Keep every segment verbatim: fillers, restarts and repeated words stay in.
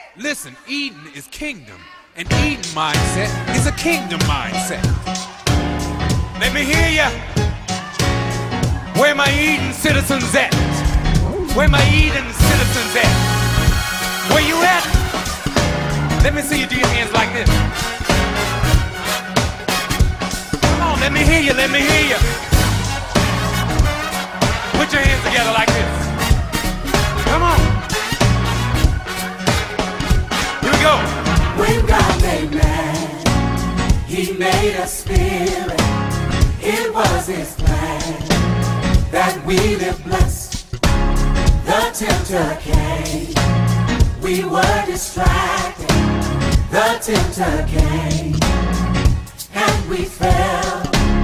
Listen, Eden is kingdom. An Eden mindset is a kingdom mindset. Let me hear ya. Where my Eden citizens at? Where my Eden citizens at? Where you at? Let me see you do your hands like this. Come on, let me hear you, let me hear you. Put your hands together like this. Come on. Here we go. When God made man, He made a spirit. It was His plan that we live blessed. The tempter came. We were distracted. The tempter came. And we fell.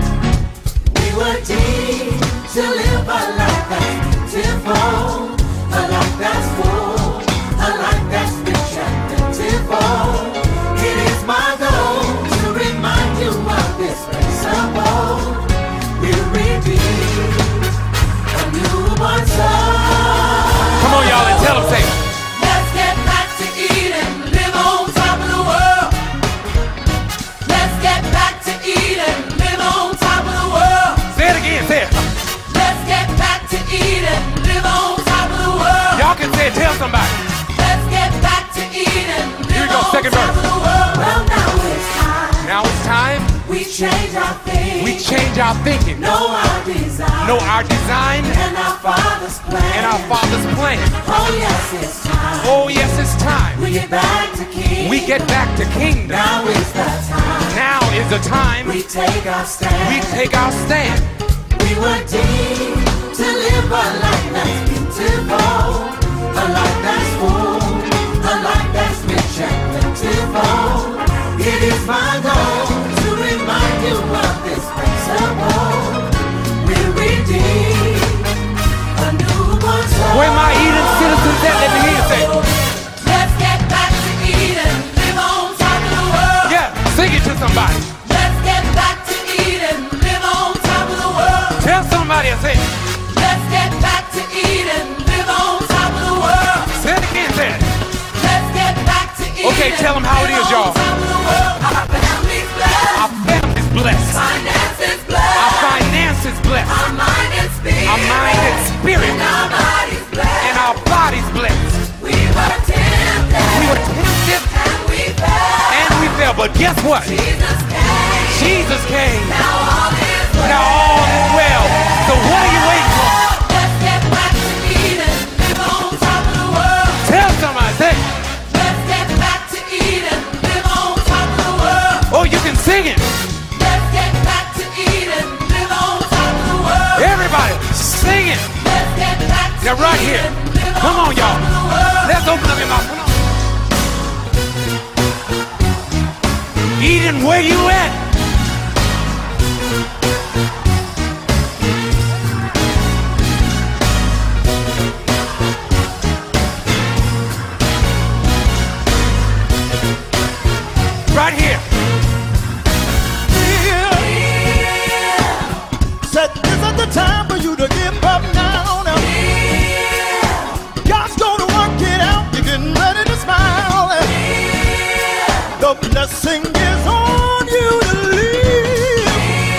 We were deemed to live a life that's beautiful, a life that's full, a life that's rich and plentiful. It is my goal to remind you of this principle. We're redeemed, a newborn soul. Come on, y'all, and tell them, say, let's get back to Eden, live on top of the world. Let's get back to Eden, live on top of the world. Say it again, say it. Let's get back to Eden, live on top of the world. Y'all can say it, tell somebody. Let's get back to Eden, live Here we go, on second top verse. of the world. Well, now it's time. Now it's time. We change our thinking. We change our thinking. Know our design. Know our design And our Father's plan. and our Father's plan. Oh yes, it's time. Oh yes, it's time. We get back to King. We get back to kingdom. Now is the time. Now is the time We take our stand. we take our stand. We were deemed to live a life that's beautiful, a life that's full, a life that's rich and plentiful. It is my goal to remind you of this principle. We're redeemed, a newborn soul. Where my Eden citizens at? Let me hear you say. Let's get back to Eden, live on top of the world. Yeah, sing it to somebody. Let's get back to Eden, live on top of the world. Tell somebody I say. Let's get back to Eden, live on top of the world. Say it again, say it. Let's get back to Eden. Okay, tell them how it is, y'all. Live on top of the world. Our family's blessed. Our family's blessed. Finances blessed. Our finances blessed. Our mind and spirit. Our mind and spirit. And our bodies blessed. And our bodies blessed. We were tempted. We were tempted And we fell. and we fell, but guess what? Jesus came. Jesus came. Now all is well. Now all is well. So what are you waiting for? Let's get back to Eden, live on top of the world. Tell somebody, say. Let's get back to Eden, live on top of the world. Oh, you can sing it. Let's get back to Eden, live on top of the world. Everybody, sing it. Let's get back to Now right here. Eden, live Come on, y'all. top of the world. Let's open up your mouth. Come on. Eden, where you at? Right here. Said this is the time for you to give up now. now. God's gonna work it out. You're getting ready to smile. The blessing is on you to live.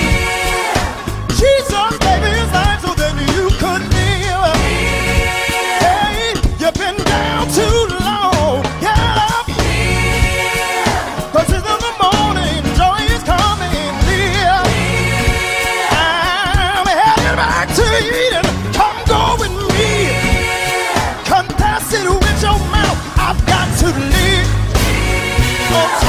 Jesus gave his life so that you could live. Hey, you've been down too long. Get up. Cause it's in the morning, joy is coming near. I'm headed back to Eden. Come go with me. Confess it with your mouth. I've got to live. Oh,